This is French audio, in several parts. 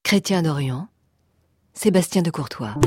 Chrétien d'Orient, Sébastien de Courtois.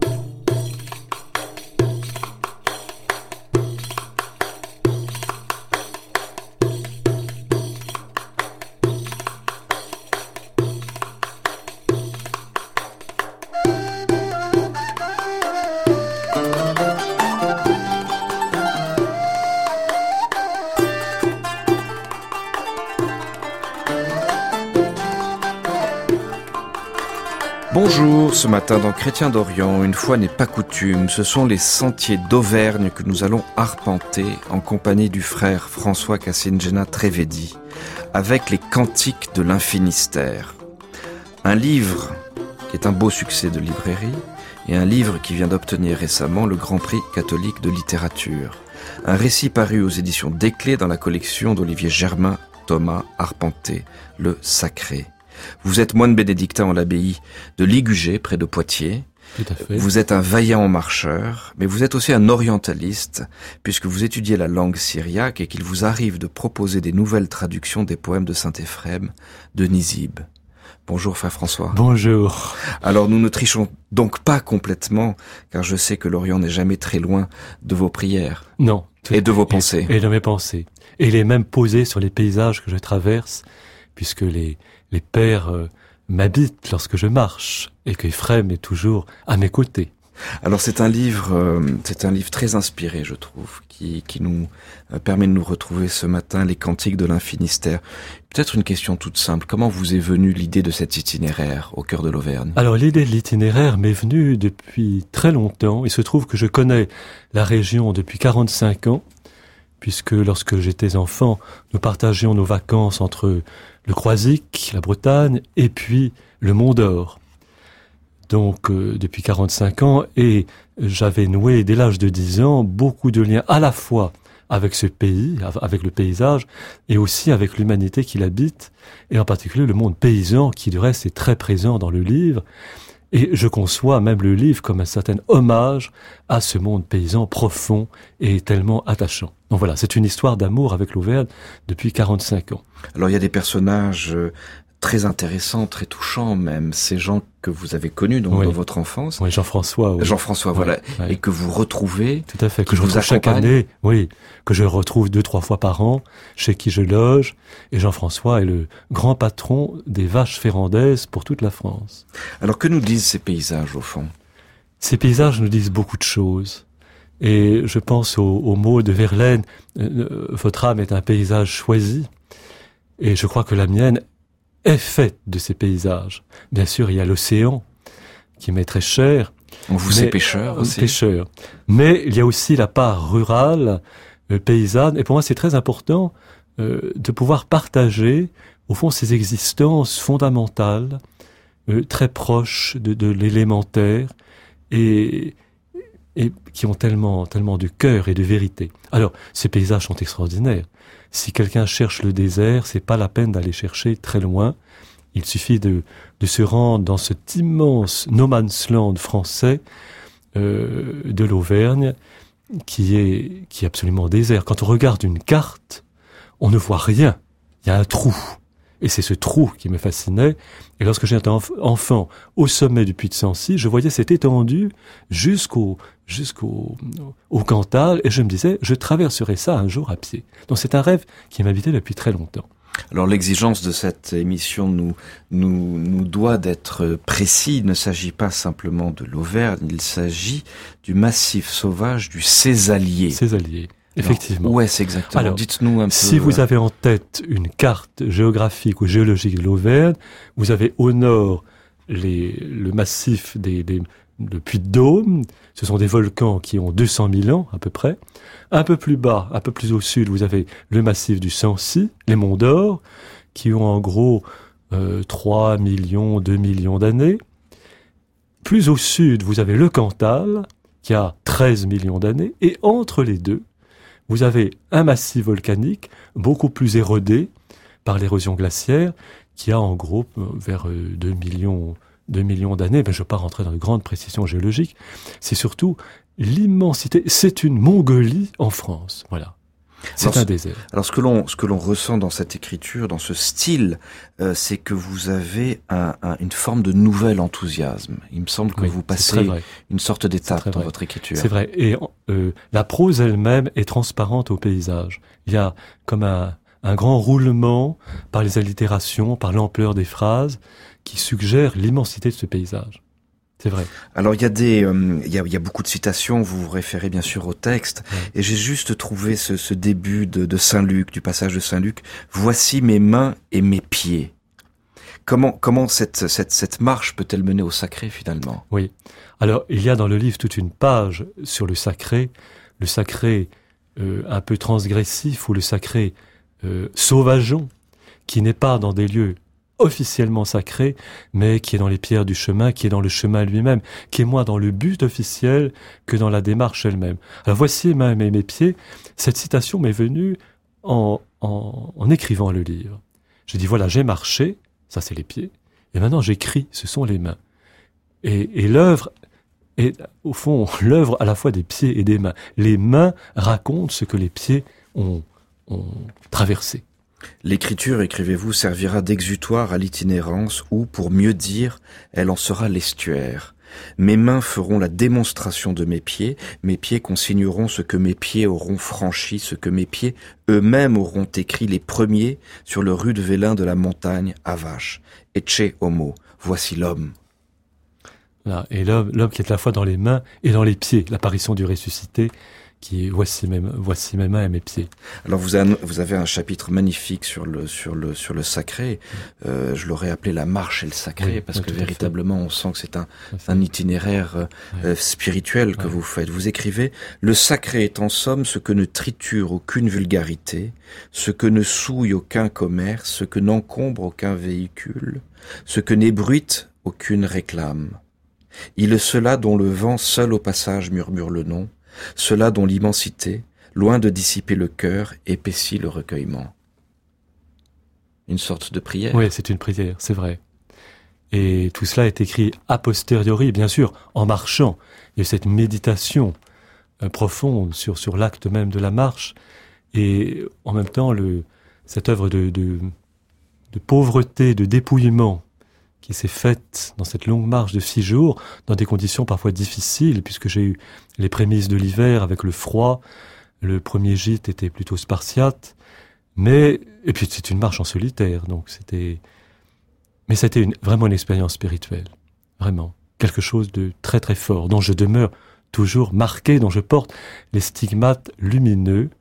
Bonjour, ce matin dans Chrétien d'Orient, une fois n'est pas coutume, ce sont les sentiers d'Auvergne que nous allons arpenter en compagnie du frère François Cassingena Trevedi, avec les Cantiques de l'Infinistère. Un livre qui est un beau succès de librairie et un livre qui vient d'obtenir récemment le Grand Prix catholique de littérature. Un récit paru aux éditions Desclés dans la collection d'Olivier Germain Thomas Arpenté, le Sacré. Vous êtes moine bénédictin en l'abbaye de Ligugé, près de Poitiers. Tout à fait. Vous êtes un vaillant marcheur, mais vous êtes aussi un orientaliste, puisque vous étudiez la langue syriaque et qu'il vous arrive de proposer des nouvelles traductions des poèmes de saint Éphrem de Nisib. Bonjour, frère François. Bonjour. Alors, nous ne trichons donc pas complètement, car je sais que l'Orient n'est jamais très loin de vos prières. Non. Et de vos pensées. Et de mes pensées. Et il est même posé sur les paysages que je traverse, puisque les pères m'habitent lorsque je marche, et qu'Éphrem est toujours à mes côtés. Alors c'est un livre très inspiré, je trouve, qui nous permet de nous retrouver ce matin, les Cantiques de l'Infinistère. Peut-être une question toute simple, comment vous est venue l'idée de cet itinéraire au cœur de l'Auvergne ? Alors l'idée de l'itinéraire m'est venue depuis très longtemps. Il se trouve que je connais la région depuis 45 ans, puisque lorsque j'étais enfant, nous partagions nos vacances entre le Croisic, la Bretagne, et puis le Mont d'Or. Donc, depuis 45 ans, et j'avais noué, dès l'âge de 10 ans, beaucoup de liens à la fois avec ce pays, avec le paysage, et aussi avec l'humanité qui l'habite, et en particulier le monde paysan, qui du reste est très présent dans le livre. Et je conçois même le livre comme un certain hommage à ce monde paysan profond et tellement attachant. Donc voilà, c'est une histoire d'amour avec l'Auvergne depuis 45 ans. Alors il y a des personnages très intéressants, très touchants même, ces gens que vous avez connus dans votre enfance. Oui, Jean-François. Oui. Jean-François, voilà, ouais. Et que vous retrouvez. Tout à fait, que je retrouve chaque année, que je retrouve 2-3 fois par an, chez qui je loge. Et Jean-François est le grand patron des vaches ferrandaises pour toute la France. Alors que nous disent ces paysages au fond ? Ces paysages nous disent beaucoup de choses. Et je pense aux mots de Verlaine, votre âme est un paysage choisi. Et je crois que la mienne est faite de ces paysages. Bien sûr, il y a l'océan, qui m'est très cher. Vous êtes pêcheur aussi. Pêcheur. Mais il y a aussi la part rurale, paysanne. Et pour moi, c'est très important de pouvoir partager, au fond, ces existences fondamentales, très proches de l'élémentaire, et qui ont tellement de cœur et de vérité. Alors, ces paysages sont extraordinaires. Si quelqu'un cherche le désert, c'est pas la peine d'aller chercher très loin. Il suffit de se rendre dans cet immense no man's land français de l'Auvergne, qui est absolument désert. Quand on regarde une carte, on ne voit rien. Il y a un trou. Et c'est ce trou qui me fascinait. Et lorsque j'étais enfant, au sommet du Puy de Sancy, je voyais cette étendue jusqu'au Cantal, et je me disais, je traverserai ça un jour à pied. Donc c'est un rêve qui m'habitait depuis très longtemps. Alors l'exigence de cette émission nous doit d'être précis. Il ne s'agit pas simplement de l'Auvergne, il s'agit du massif sauvage du Cézallier. Cézallier. Effectivement. Où est-ce exactement ? Alors, dites-nous un peu. Si vous avez en tête une carte géographique ou géologique de l'Auvergne, vous avez au nord le massif le Puy-de-Dôme. Ce sont des volcans qui ont 200 000 ans à peu près. Un peu plus bas, un peu plus au sud, vous avez le massif du Sancy, les Monts d'Or, qui ont en gros 3 millions, 2 millions d'années. Plus au sud, vous avez le Cantal, qui a 13 millions d'années. Et entre les deux, vous avez un massif volcanique beaucoup plus érodé par l'érosion glaciaire, qui a en gros vers 2 millions d'années. Mais je ne vais pas rentrer dans de grandes précisions géologiques. C'est surtout l'immensité. C'est une Mongolie en France. Voilà. C'est un désert. Alors ce que l'on ressent dans cette écriture, dans ce style, c'est que vous avez une forme de nouvel enthousiasme. Il me semble que vous passez une sorte d'étape dans votre écriture. C'est vrai. Et la prose elle-même est transparente au paysage. Il y a comme un grand roulement par les allitérations, par l'ampleur des phrases, qui suggère l'immensité de ce paysage. C'est vrai. Alors il y a beaucoup de citations, vous vous référez bien sûr au texte, et j'ai juste trouvé ce début de Saint-Luc, du passage de Saint-Luc. Voici mes mains et mes pieds. Comment cette marche peut-elle mener au sacré finalement? Oui. Alors il y a dans le livre toute une page sur le sacré un peu transgressif ou le sacré sauvageon, qui n'est pas dans des lieux officiellement sacré, mais qui est dans les pierres du chemin, qui est dans le chemin lui-même, qui est moins dans le but officiel que dans la démarche elle-même. Alors voici mes pieds. Cette citation m'est venue en écrivant le livre. J'ai dit voilà, j'ai marché, ça c'est les pieds, et maintenant j'écris, ce sont les mains. Et l'œuvre est au fond l'œuvre à la fois des pieds et des mains. Les mains racontent ce que les pieds ont traversé. L'écriture, écrivez-vous, servira d'exutoire à l'itinérance ou, pour mieux dire, elle en sera l'estuaire. Mes mains feront la démonstration de mes pieds consigneront ce que mes pieds auront franchi, ce que mes pieds eux-mêmes auront écrit les premiers sur le rude vélin de la montagne à vache. Ecce homo, voici l'homme. Là, et l'homme qui est à la fois dans les mains et dans les pieds, l'apparition du ressuscité, qui est voici mes mains et mes pieds. Alors vous avez un chapitre magnifique sur le sacré. Je l'aurais appelé la marche et le sacré, parce que véritablement on sent que c'est un itinéraire spirituel que vous faites. Vous écrivez: le sacré est en somme ce que ne triture aucune vulgarité, ce que ne souille aucun commerce, ce que n'encombre aucun véhicule, ce que n'ébruite aucune réclame. Il est cela dont le vent seul au passage murmure le nom, cela dont l'immensité, loin de dissiper le cœur, épaissit le recueillement. Une sorte de prière. Oui, c'est une prière, c'est vrai. Et tout cela est écrit a posteriori, bien sûr, en marchant. Il y a cette méditation profonde sur l'acte même de la marche. Et en même temps, cette œuvre de pauvreté, de dépouillement, qui s'est faite dans cette longue marche de 6 jours, dans des conditions parfois difficiles, puisque j'ai eu les prémices de l'hiver avec le froid. Le premier gîte était plutôt spartiate, et puis c'est une marche en solitaire, donc c'était vraiment une expérience spirituelle, vraiment quelque chose de très très fort, dont je demeure toujours marqué, dont je porte les stigmates lumineux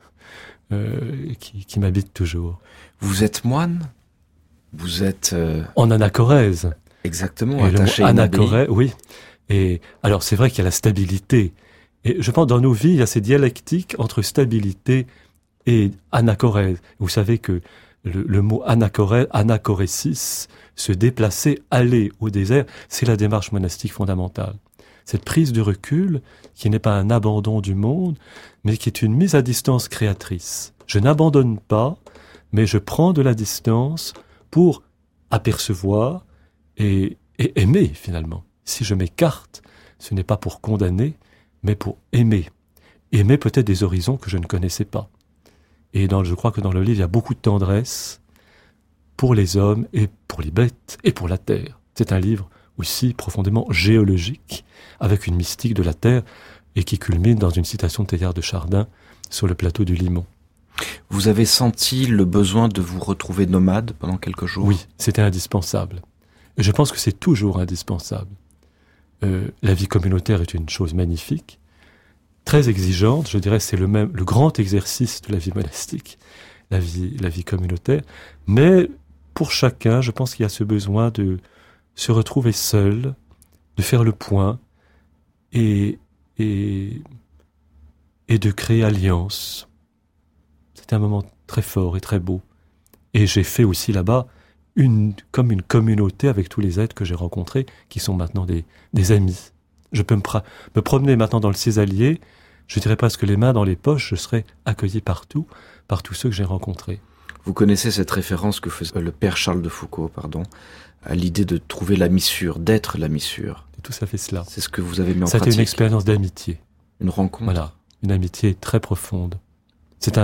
qui m'habitent toujours. Vous êtes moine ? Vous êtes en anachorèse. Exactement, et attaché à une anachorèse, oui. Et alors c'est vrai qu'il y a la stabilité. Et je pense dans nos vies, il y a ces dialectiques entre stabilité et anachorèse. Vous savez que le mot anachoresis, se déplacer, aller au désert, c'est la démarche monastique fondamentale. Cette prise de recul, qui n'est pas un abandon du monde, mais qui est une mise à distance créatrice. Je n'abandonne pas, mais je prends de la distance pour apercevoir et aimer, finalement. Si je m'écarte, ce n'est pas pour condamner, mais pour aimer. Aimer peut-être des horizons que je ne connaissais pas. Et je crois que dans le livre, il y a beaucoup de tendresse pour les hommes et pour les bêtes et pour la terre. C'est un livre aussi profondément géologique, avec une mystique de la terre, et qui culmine dans une citation de Teilhard de Chardin sur le plateau du Limon. Vous avez senti le besoin de vous retrouver nomade pendant quelques jours ? Oui, c'était indispensable. Et je pense que c'est toujours indispensable. La vie communautaire est une chose magnifique, très exigeante, je dirais c'est le grand exercice de la vie monastique, la vie communautaire, mais pour chacun, je pense qu'il y a ce besoin de se retrouver seul, de faire le point et de créer alliance. C'était un moment très fort et très beau. Et j'ai fait aussi là-bas comme une communauté avec tous les êtres que j'ai rencontrés, qui sont maintenant des amis. Je peux me promener maintenant dans le Césalier, je dirais presque les mains dans les poches, je serai accueilli partout, par tous ceux que j'ai rencontrés. Vous connaissez cette référence que faisait le père Charles de Foucauld, à l'idée de trouver la missure, d'être la missure. C'est tout à fait cela. C'est ce que vous avez mis en pratique. C'était une expérience d'amitié. Une rencontre. Voilà, une amitié très profonde.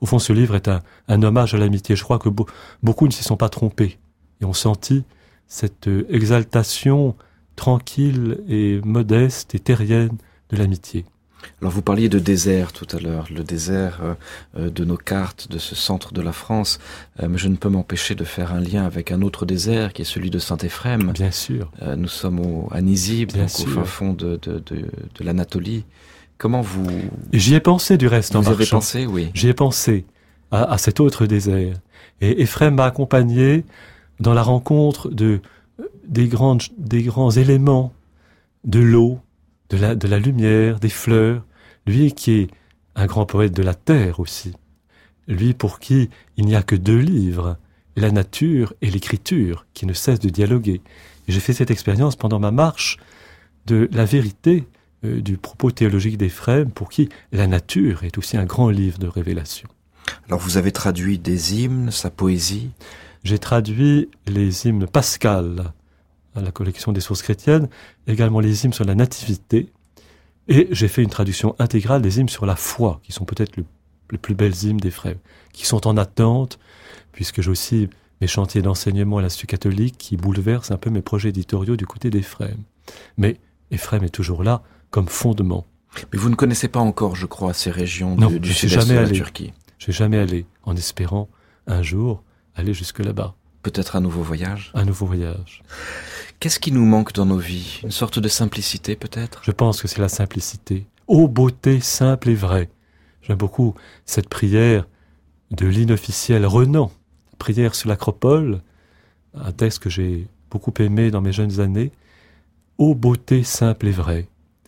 Au fond, ce livre est un hommage à l'amitié. Je crois que beaucoup ne s'y sont pas trompés et ont senti cette exaltation tranquille et modeste et terrienne de l'amitié. Alors vous parliez de désert tout à l'heure, le désert de nos cartes, de ce centre de la France, mais je ne peux m'empêcher de faire un lien avec un autre désert qui est celui de Saint-Éphrem. Bien sûr. Nous sommes à Nizib, donc au fin fond de l'Anatolie. Comment vous... J'y ai pensé du reste en marchant. Vous y avez pensé, oui. J'y ai pensé à cet autre désert. Et Éphrem m'a accompagné dans la rencontre des grands éléments de l'eau, de la lumière, des fleurs, lui qui est un grand poète de la terre aussi, lui pour qui il n'y a que 2 livres, la nature et l'écriture, qui ne cessent de dialoguer. Et j'ai fait cette expérience pendant ma marche de la vérité du propos théologique d'Éphrem, pour qui la nature est aussi un grand livre de révélation. Alors vous avez traduit des hymnes, sa poésie? J'ai traduit les hymnes Pascal, à la collection des sources chrétiennes, également les hymnes sur la nativité, et j'ai fait une traduction intégrale des hymnes sur la foi, qui sont peut-être les plus belles hymnes d'Éphrem, qui sont en attente, puisque j'ai aussi mes chantiers d'enseignement à l'Institut catholique qui bouleversent un peu mes projets éditoriaux du côté d'Éphrem. Mais Éphrem est toujours là comme fondement. Mais vous ne connaissez pas encore, je crois, ces régions du sud-est de la Turquie? Je suis jamais allé, en espérant un jour aller jusque là-bas. Peut-être un nouveau voyage? Un nouveau voyage. Qu'est-ce qui nous manque dans nos vies? Une sorte de simplicité, peut-être? Je pense que c'est la simplicité. Ô beauté simple et vraie. J'aime beaucoup cette prière de l'inofficiel Renan. Prière sur l'Acropole, un texte que j'ai beaucoup aimé dans mes jeunes années. Ô beauté simple et vraie.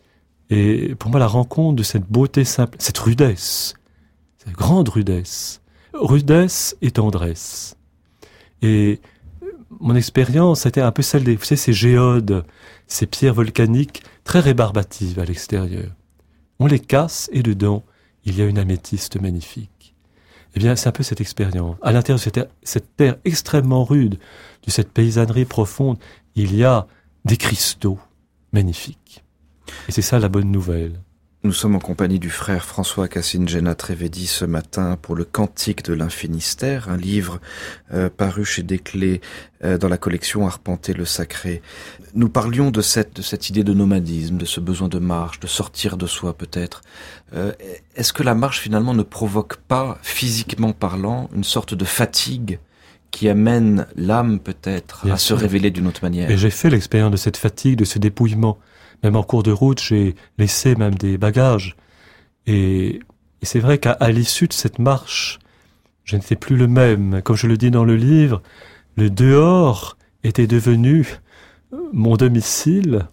Et pour moi, la rencontre de cette beauté simple, cette rudesse, cette grande rudesse et tendresse. Et mon expérience était un peu celle des, vous savez, ces géodes, ces pierres volcaniques très rébarbatives à l'extérieur. On les casse et dedans, il y a une améthyste magnifique. Eh bien, c'est un peu cette expérience. À l'intérieur de cette terre extrêmement rude, de cette paysannerie profonde, il y a des cristaux magnifiques. Et c'est ça la bonne nouvelle. Nous sommes en compagnie du frère François Cassin-Gena Trivedi ce matin pour le Cantique de l'Infinistère, un livre paru chez Desclés dans la collection Arpenter le Sacré. Nous parlions de cette idée de nomadisme, de ce besoin de marche, de sortir de soi peut-être. Est-ce que la marche finalement ne provoque pas, physiquement parlant, une sorte de fatigue qui amène l'âme peut-être à se révéler d'une autre manière? Et j'ai fait l'expérience de cette fatigue, de ce dépouillement. Même en cours de route, j'ai laissé même des bagages. Et c'est vrai qu'à l'issue de cette marche, je n'étais plus le même. Comme je le dis dans le livre, le dehors était devenu mon domicile.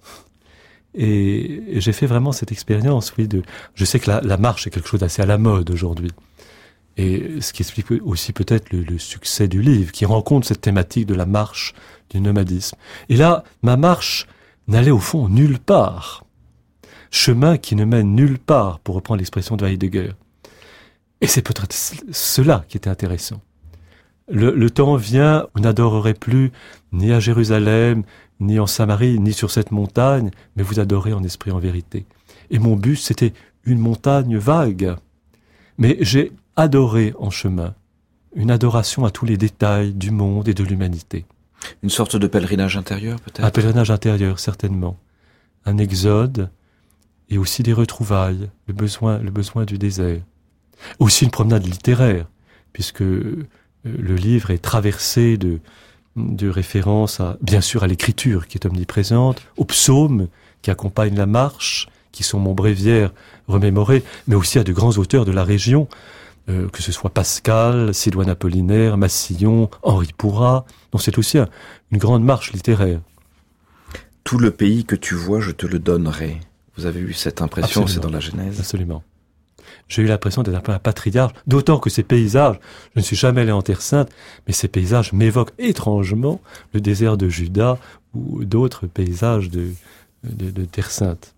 Et j'ai fait vraiment cette expérience, oui. Je sais que la marche est quelque chose d'assez à la mode aujourd'hui. Et ce qui explique aussi peut-être le succès du livre, qui rencontre cette thématique de la marche, du nomadisme. Et là, ma marche n'allait au fond nulle part. Chemin qui ne mène nulle part, pour reprendre l'expression de Heidegger. Et c'est peut-être cela qui était intéressant. Le temps vient, vous n'adorerez plus ni à Jérusalem, ni en Samarie, ni sur cette montagne, mais vous adorez en esprit, en vérité. Et mon but, c'était une montagne vague. Mais j'ai adoré en chemin, une adoration à tous les détails du monde et de l'humanité. Une sorte de pèlerinage intérieur, peut-être? Un pèlerinage intérieur, certainement. Un exode, et aussi des retrouvailles, le besoin du désert. Aussi une promenade littéraire, puisque le livre est traversé de références, bien sûr, à l'écriture qui est omniprésente, aux psaumes qui accompagnent la marche, qui sont mon bréviaire remémoré, mais aussi à de grands auteurs de la région, que ce soit Pascal, Sidoine Apollinaire, Massillon, Henri Pourrat. Donc c'est aussi une grande marche littéraire. Tout le pays que tu vois, je te le donnerai. Vous avez eu cette impression, Absolument. C'est dans la Genèse? Absolument. J'ai eu l'impression d'être un peu un patriarche, d'autant que ces paysages, je ne suis jamais allé en Terre Sainte, mais ces paysages m'évoquent étrangement le désert de Juda ou d'autres paysages de Terre Sainte.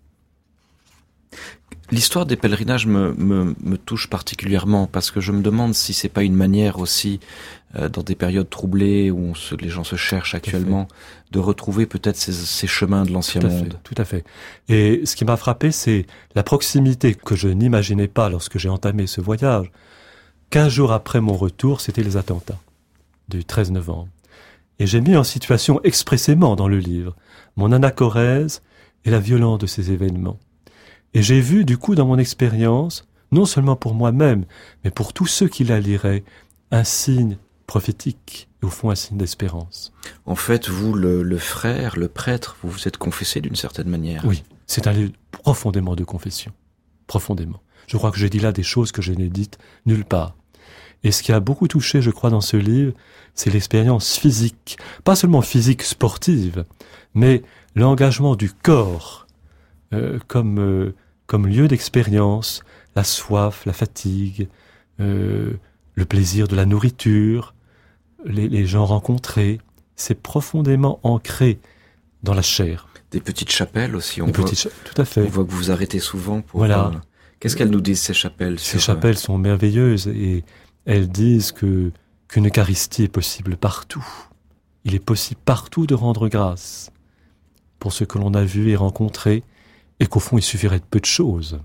L'histoire des pèlerinages me touche particulièrement parce que je me demande si c'est pas une manière aussi, dans des périodes troublées où les gens se cherchent actuellement, de retrouver peut-être ces chemins de l'ancien monde. Tout à fait. Et ce qui m'a frappé, c'est la proximité que je n'imaginais pas lorsque j'ai entamé ce voyage, 15 jours après mon retour, c'était les attentats du 13 novembre. Et j'ai mis en situation expressément dans le livre mon anacorèse et la violence de ces événements. Et j'ai vu, du coup, dans mon expérience, non seulement pour moi-même, mais pour tous ceux qui la liraient, un signe prophétique, et au fond un signe d'espérance. En fait, vous, le frère, le prêtre, vous vous êtes confessé d'une certaine manière. Oui, c'est un livre profondément de confession. Profondément. Je crois que j'ai dit là des choses que je n'ai dites nulle part. Et ce qui a beaucoup touché, je crois, dans ce livre, c'est l'expérience physique. Pas seulement physique sportive, mais l'engagement du corps comme lieu d'expérience, la soif, la fatigue, le plaisir de la nourriture, les gens rencontrés. C'est profondément ancré dans la chair. Des petites chapelles aussi. Tout à fait. On voit que vous vous arrêtez souvent pour... Voilà. Qu'est-ce qu'elles nous disent, ces chapelles? Ces chapelles sont merveilleuses et elles disent qu'une Eucharistie est possible partout. Il est possible partout de rendre grâce pour ce que l'on a vu et rencontré, et qu'au fond il suffirait de peu de choses,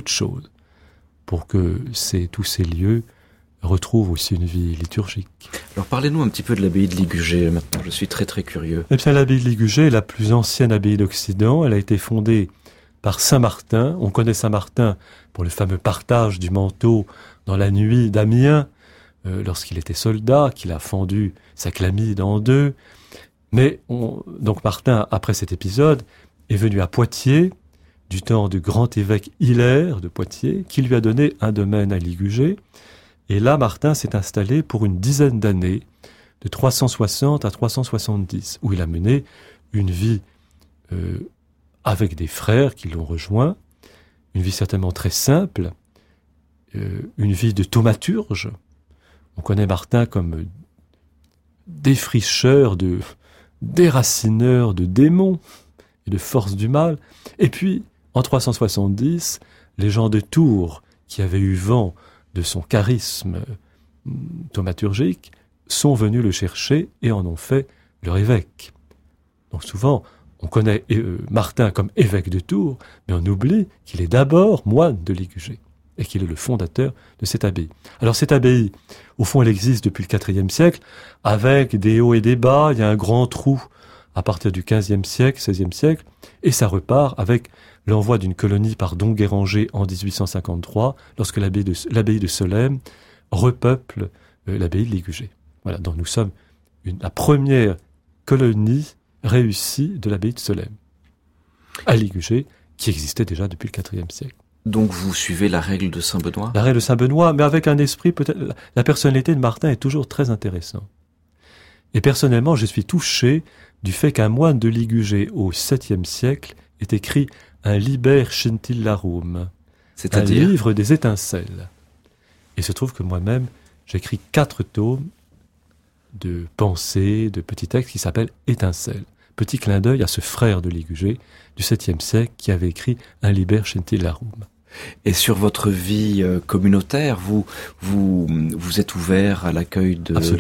pour que tous ces lieux retrouvent aussi une vie liturgique. Alors parlez-nous un petit peu de l'abbaye de Ligugé maintenant, je suis très très curieux. Eh bien, l'abbaye de Ligugé est la plus ancienne abbaye d'Occident, elle a été fondée par Saint Martin. On connaît Saint Martin pour le fameux partage du manteau dans la nuit d'Amiens, lorsqu'il était soldat, qu'il a fendu sa chlamyde en deux. Mais donc Martin, après cet épisode, est venu à Poitiers, du temps du grand évêque Hilaire de Poitiers, qui lui a donné un domaine à Ligugé. Et là, Martin s'est installé pour une dizaine d'années, de 360 à 370, où il a mené une vie avec des frères qui l'ont rejoint, une vie certainement très simple, une vie de thaumaturge. On connaît Martin comme défricheur, déracineur de démons et de forces du mal. Et puis, en 370, les gens de Tours, qui avaient eu vent de son charisme thaumaturgique, sont venus le chercher et en ont fait leur évêque. Donc souvent, on connaît Martin comme évêque de Tours, mais on oublie qu'il est d'abord moine de Ligugé et qu'il est le fondateur de cette abbaye. Alors cette abbaye, au fond, elle existe depuis le IVe siècle, avec des hauts et des bas. Il y a un grand trou à partir du XVe siècle, XVIe siècle, et ça repart avec l'envoi d'une colonie par Don Guéranger en 1853, lorsque l'abbaye de Solesmes repeuple l'abbaye de Ligugé. Voilà, donc nous sommes la première colonie réussie de l'abbaye de Solesmes, à Ligugé, qui existait déjà depuis le IVe siècle. Donc vous suivez la règle de Saint-Benoît? La règle de Saint-Benoît, mais avec un esprit peut-être... La personnalité de Martin est toujours très intéressante. Et personnellement, je suis touché du fait qu'un moine de Ligugé au 7e siècle ait écrit un Liber Scintillarum, c'est-à-dire un livre des étincelles. Et il se trouve que moi-même, j'écris 4 tomes de pensées, de petits textes qui s'appellent Étincelles. Petit clin d'œil à ce frère de Ligugé du 7e siècle qui avait écrit un Liber Scintillarum. Et sur votre vie communautaire, vous êtes ouvert à l'accueil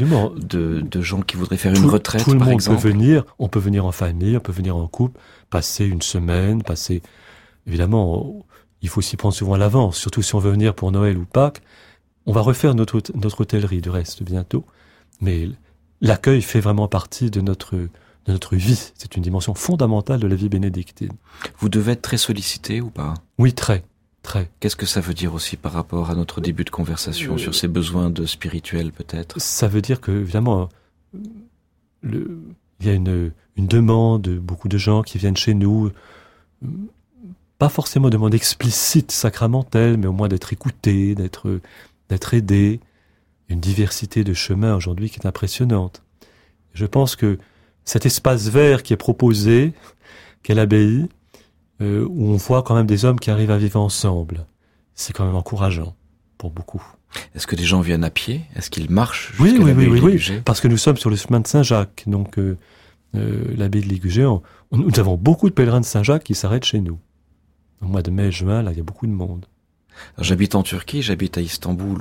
de gens qui voudraient faire une retraite, par exemple? Tout le monde peut venir. On peut venir en famille, on peut venir en couple, passer une semaine, Évidemment, il faut s'y prendre souvent à l'avance, surtout si on veut venir pour Noël ou Pâques. On va refaire notre hôtellerie, du reste, bientôt. Mais l'accueil fait vraiment partie de notre vie. C'est une dimension fondamentale de la vie bénédictine. Vous devez être très sollicité ou pas? Oui, très. Qu'est-ce que ça veut dire aussi par rapport à notre début de conversation sur ces besoins spirituels peut-être? Ça veut dire que, évidemment, il y a une demande, beaucoup de gens qui viennent chez nous, pas forcément de demande explicite, sacramentelle, mais au moins d'être écoutés, d'être aidés. Une diversité de chemins aujourd'hui qui est impressionnante. Je pense que cet espace vert qui est proposé, qu'est l'abbaye, où on voit quand même des hommes qui arrivent à vivre ensemble, c'est quand même encourageant pour beaucoup. Est-ce que des gens viennent à pied? Est-ce qu'ils marchent jusqu'à l'abbaye de Ligugé? Parce que nous sommes sur le chemin de Saint-Jacques, donc l'abbaye de Ligugé, nous avons beaucoup de pèlerins de Saint-Jacques qui s'arrêtent chez nous. Au mois de mai, juin, là, il y a beaucoup de monde. Alors, j'habite en Turquie, j'habite à Istanbul,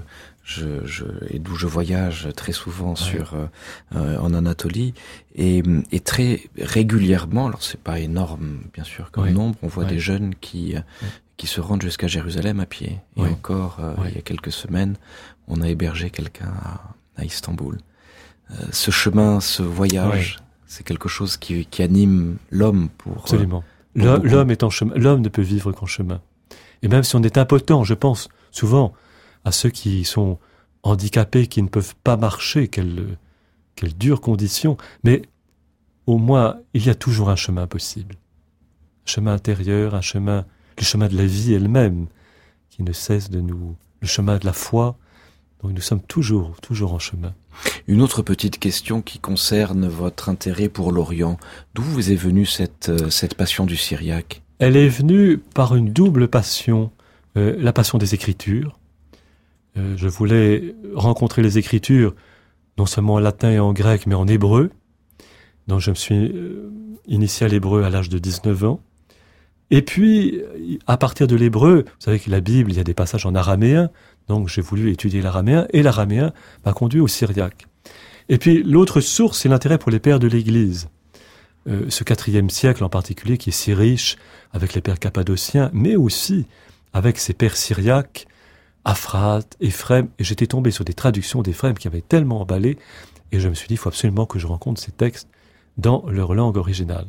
et d'où je voyage très souvent en Anatolie, et très régulièrement, alors c'est pas énorme bien sûr comme nombre, on voit des jeunes qui qui se rendent jusqu'à Jérusalem à pied. Et Oui. encore, il y a quelques semaines, on a hébergé quelqu'un à Istanbul. Ce chemin, ce voyage, c'est quelque chose qui anime l'homme pour... Absolument. pour L'homme est en chemin. L'homme ne peut vivre qu'en chemin. Et même si on est impotent, je pense souvent à ceux qui sont handicapés, qui ne peuvent pas marcher, quelle dure condition. Mais au moins, il y a toujours un chemin possible. Un chemin intérieur, le chemin de la vie elle-même, qui ne cesse le chemin de la foi. Donc nous sommes toujours en chemin. Une autre petite question qui concerne votre intérêt pour l'Orient. D'où vous est venue cette passion du syriaque? Elle est venue par une double passion. La passion des Écritures. Je voulais rencontrer les Écritures, non seulement en latin et en grec, mais en hébreu. Donc je me suis initié à l'hébreu à l'âge de 19 ans. Et puis, à partir de l'hébreu, vous savez que la Bible, il y a des passages en araméen, donc j'ai voulu étudier l'araméen, et l'araméen m'a conduit au syriaque. Et puis, l'autre source, c'est l'intérêt pour les pères de l'Église. Ce 4e siècle en particulier, qui est si riche, avec les pères cappadociens, mais aussi avec ces pères syriaques, Aphrate, Éphrem, et j'étais tombé sur des traductions d'Éphrem qui avaient tellement emballé, et je me suis dit, il faut absolument que je rencontre ces textes dans leur langue originale.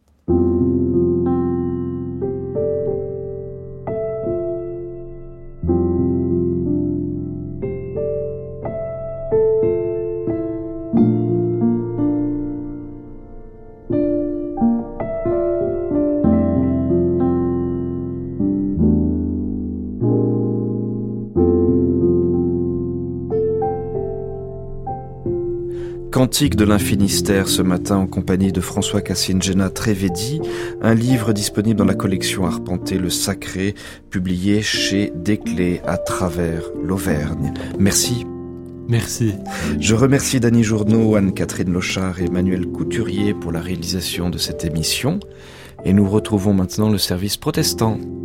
Cantique de l'Infinistère ce matin en compagnie de François Cassine-Géna Trivedi, un livre disponible dans la collection Arpenter le Sacré, publié chez Desclés à travers l'Auvergne. Merci. Merci. Je remercie Dany Journeau, Anne-Catherine Lochard et Emmanuel Couturier pour la réalisation de cette émission. Et nous retrouvons maintenant le service protestant.